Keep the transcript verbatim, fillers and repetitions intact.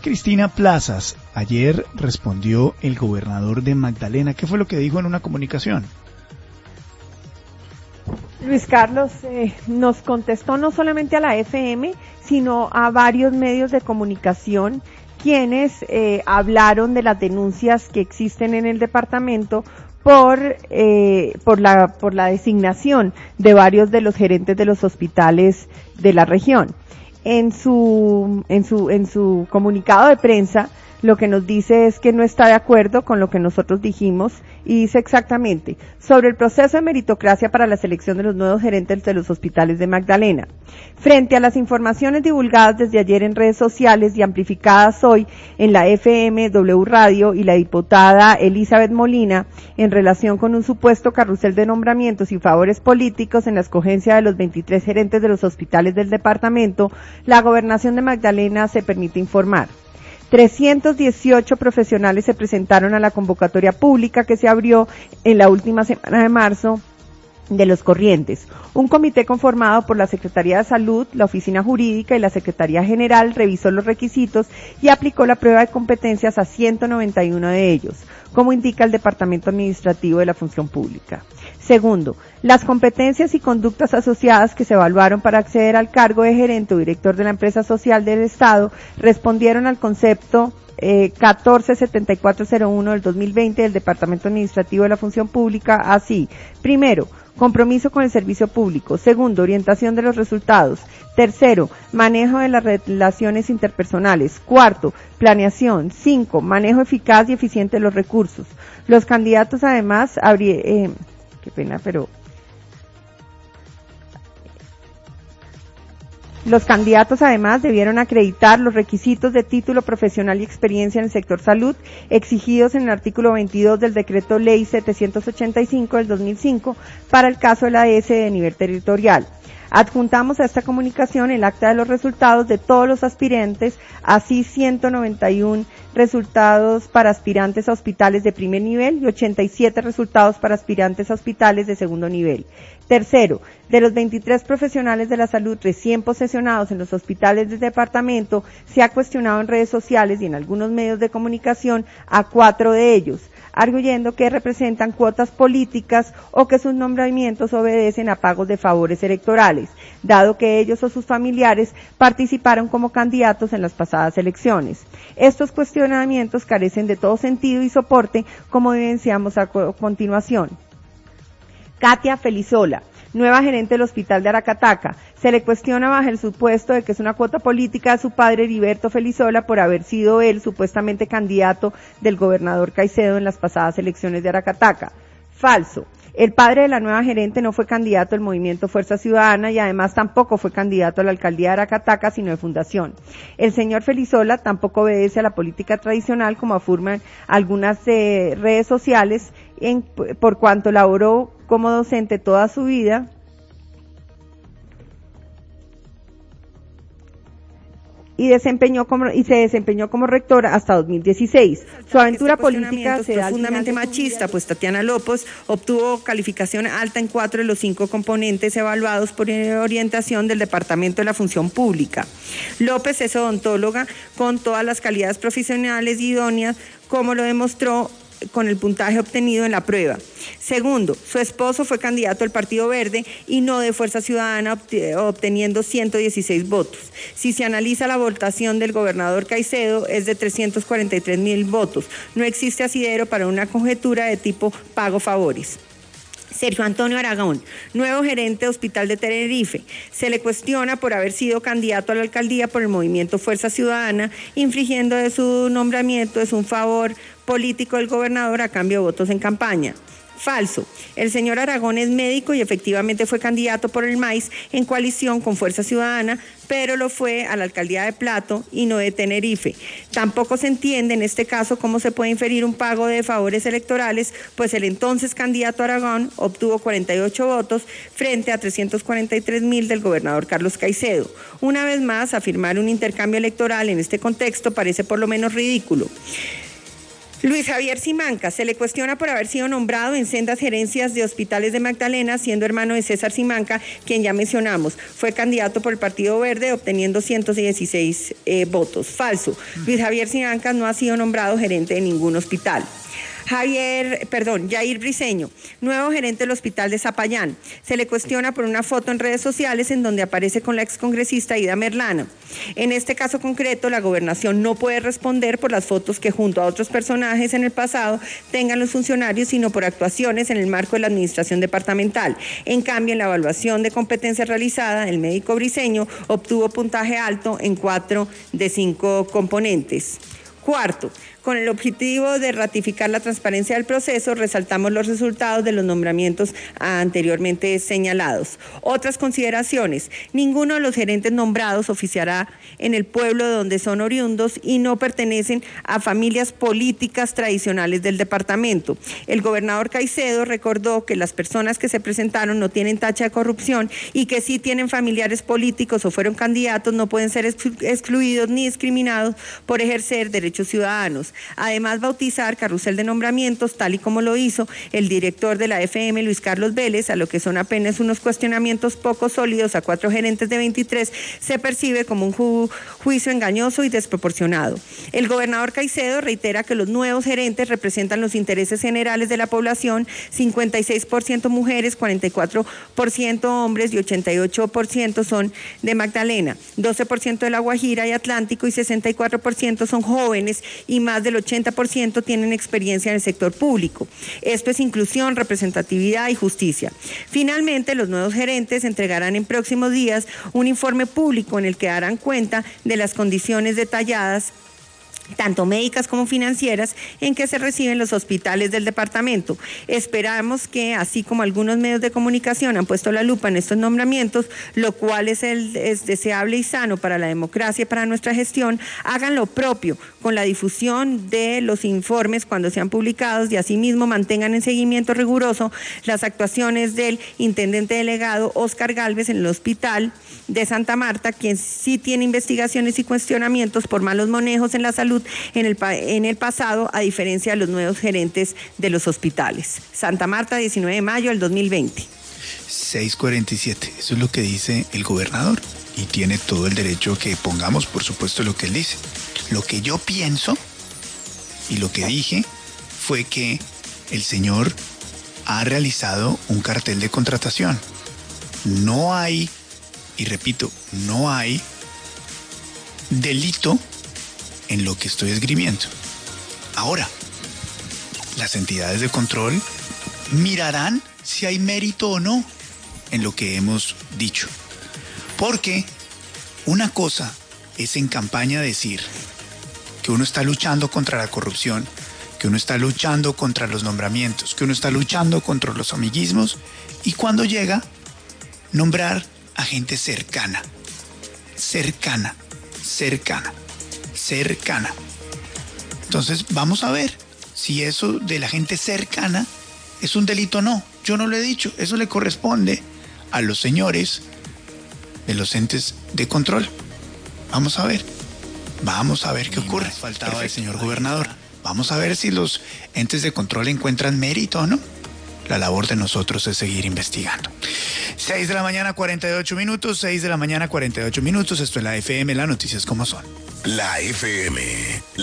Cristina Plazas, ayer respondió el gobernador de Magdalena. ¿Qué fue lo que dijo en una comunicación? Luis Carlos eh, nos contestó no solamente a la F M, sino a varios medios de comunicación, quienes eh, hablaron de las denuncias que existen en el departamento por eh, por la por la designación de varios de los gerentes de los hospitales de la región. En su en su en su comunicado de prensa, lo que nos dice es que no está de acuerdo con lo que nosotros dijimos y dice exactamente sobre el proceso de meritocracia para la selección de los nuevos gerentes de los hospitales de Magdalena. Frente a las informaciones divulgadas desde ayer en redes sociales y amplificadas hoy en la F M, W Radio y la diputada Elizabeth Molina en relación con un supuesto carrusel de nombramientos y favores políticos en la escogencia de los veintitrés gerentes de los hospitales del departamento, la Gobernación de Magdalena se permite informar. trescientos dieciocho profesionales se presentaron a la convocatoria pública que se abrió en la última semana de marzo de los corrientes. Un comité conformado por la Secretaría de Salud, la Oficina Jurídica y la Secretaría General revisó los requisitos y aplicó la prueba de competencias a ciento noventa y uno de ellos, como indica el Departamento Administrativo de la Función Pública. Segundo, las competencias y conductas asociadas que se evaluaron para acceder al cargo de gerente o director de la empresa social del Estado respondieron al concepto eh, catorce setenta y cuatro cero uno del dos mil veinte del Departamento Administrativo de la Función Pública así. Primero, compromiso con el servicio público. Segundo, orientación de los resultados. Tercero, manejo de las relaciones interpersonales. Cuarto, planeación. Cinco, manejo eficaz y eficiente de los recursos. Los candidatos además habría, eh, qué pena, pero Los candidatos además debieron acreditar los requisitos de título profesional y experiencia en el sector salud exigidos en el artículo veintidós del Decreto Ley setecientos ochenta y cinco del dos mil cinco para el caso de la A E S de nivel territorial. Adjuntamos a esta comunicación el acta de los resultados de todos los aspirantes, así ciento noventa y uno resultados para aspirantes a hospitales de primer nivel y ochenta y siete resultados para aspirantes a hospitales de segundo nivel. Tercero, de los veintitrés profesionales de la salud recién posesionados en los hospitales del departamento, se ha cuestionado en redes sociales y en algunos medios de comunicación a cuatro de ellos, arguyendo que representan cuotas políticas o que sus nombramientos obedecen a pagos de favores electorales, dado que ellos o sus familiares participaron como candidatos en las pasadas elecciones. Estos cuestionamientos carecen de todo sentido y soporte, como evidenciamos a continuación. Katia Felizola, nueva gerente del Hospital de Aracataca, se le cuestiona bajo el supuesto de que es una cuota política de su padre Heriberto Felizola por haber sido él supuestamente candidato del gobernador Caicedo en las pasadas elecciones de Aracataca. Falso. El padre de la nueva gerente no fue candidato del Movimiento Fuerza Ciudadana y además tampoco fue candidato a la alcaldía de Aracataca, sino de fundación. El señor Felizola tampoco obedece a la política tradicional, como afirman algunas eh, redes sociales, en, por cuanto laboró como docente toda su vida y desempeñó como y se desempeñó como rectora hasta dos mil dieciséis. Su aventura este política es profundamente machista, pues Tatiana López obtuvo calificación alta en cuatro de los cinco componentes evaluados por orientación del Departamento de la Función Pública. López es odontóloga con todas las calidades profesionales y idóneas, como lo demostró con el puntaje obtenido en la prueba. Segundo, su esposo fue candidato del Partido Verde y no de Fuerza Ciudadana, obteniendo ciento dieciséis votos. Si se analiza la votación del gobernador Caicedo, es de trescientos cuarenta y tres mil votos. No existe asidero para una conjetura de tipo pago favores. Sergio Antonio Aragón, nuevo gerente de Hospital de Tenerife, se le cuestiona por haber sido candidato a la alcaldía por el movimiento Fuerza Ciudadana, infringiendo de su nombramiento es un favor político del gobernador a cambio de votos en campaña. Falso. El señor Aragón es médico y efectivamente fue candidato por el M A I S en coalición con Fuerza Ciudadana, pero lo fue a la alcaldía de Plato y no de Tenerife. Tampoco se entiende en este caso cómo se puede inferir un pago de favores electorales, pues el entonces candidato Aragón obtuvo cuarenta y ocho votos frente a trescientos cuarenta y tres mil del gobernador Carlos Caicedo. Una vez más, afirmar un intercambio electoral en este contexto parece por lo menos ridículo. Luis Javier Simancas se le cuestiona por haber sido nombrado en sendas gerencias de hospitales de Magdalena, siendo hermano de César Simanca, quien ya mencionamos. Fue candidato por el Partido Verde, obteniendo ciento dieciséis eh, votos. Falso. Luis Javier Simancas no ha sido nombrado gerente de ningún hospital. Javier, perdón, Jair Briceño, nuevo gerente del hospital de Zapayán. Se le cuestiona por una foto en redes sociales en donde aparece con la excongresista Ida Merlano. En este caso concreto, la gobernación no puede responder por las fotos que junto a otros personajes en el pasado tengan los funcionarios, sino por actuaciones en el marco de la administración departamental. En cambio, en la evaluación de competencia realizada, el médico Briceño obtuvo puntaje alto en cuatro de cinco componentes. Cuarto, con el objetivo de ratificar la transparencia del proceso, resaltamos los resultados de los nombramientos anteriormente señalados. Otras consideraciones: ninguno de los gerentes nombrados oficiará en el pueblo de donde son oriundos y no pertenecen a familias políticas tradicionales del departamento. El gobernador Caicedo recordó que las personas que se presentaron no tienen tacha de corrupción y que sí tienen familiares políticos o fueron candidatos no pueden ser excluidos ni discriminados por ejercer derechos ciudadanos. Además, bautizar carrusel de nombramientos, tal y como lo hizo el director de la F M, Luis Carlos Vélez, a lo que son apenas unos cuestionamientos poco sólidos a cuatro gerentes de veintitrés, se percibe como un ju juicio engañoso y desproporcionado. El gobernador Caicedo reitera que los nuevos gerentes representan los intereses generales de la población: cincuenta y seis por ciento mujeres, cuarenta y cuatro por ciento hombres y ochenta y ocho por ciento son de Magdalena, doce por ciento de La Guajira y Atlántico y sesenta y cuatro por ciento son jóvenes y más del ochenta por ciento tienen experiencia en el sector público. Esto es inclusión, representatividad y justicia. Finalmente, los nuevos gerentes entregarán en próximos días un informe público en el que darán cuenta de las condiciones detalladas, tanto médicas como financieras, en que se reciben los hospitales del departamento. Esperamos que, así como algunos medios de comunicación han puesto la lupa en estos nombramientos, lo cual es, el, es deseable y sano para la democracia y para nuestra gestión, hagan lo propio con la difusión de los informes cuando sean publicados y asimismo mantengan en seguimiento riguroso las actuaciones del intendente delegado Óscar Gálvez en el hospital de Santa Marta, quien sí tiene investigaciones y cuestionamientos por malos manejos en la salud en el, en el pasado, a diferencia de los nuevos gerentes de los hospitales. Santa Marta, diecinueve de mayo del dos mil veinte. seis cuarenta y siete, eso es lo que dice el gobernador y tiene todo el derecho que pongamos, por supuesto, lo que él dice. Lo que yo pienso y lo que dije fue que el señor ha realizado un cartel de contratación. No hay, y repito, no hay delito en lo que estoy esgrimiendo. Ahora, las entidades de control mirarán si hay mérito o no en lo que hemos dicho. Porque una cosa es en campaña decir que uno está luchando contra la corrupción, que uno está luchando contra los nombramientos, que uno está luchando contra los amiguismos, y cuando llega, nombrar a gente cercana, cercana, cercana. cercana. Entonces vamos a ver si eso de la gente cercana es un delito o no. Yo no lo he dicho, eso le corresponde a los señores de los entes de control. Vamos a ver, vamos a ver qué ocurre. Faltaba el señor gobernador. Vamos a ver si los entes de control encuentran mérito o no. La labor de nosotros es seguir investigando. seis de la mañana, cuarenta y ocho minutos, seis de la mañana, cuarenta y ocho minutos. Esto es la F M, las noticias como son. La F M.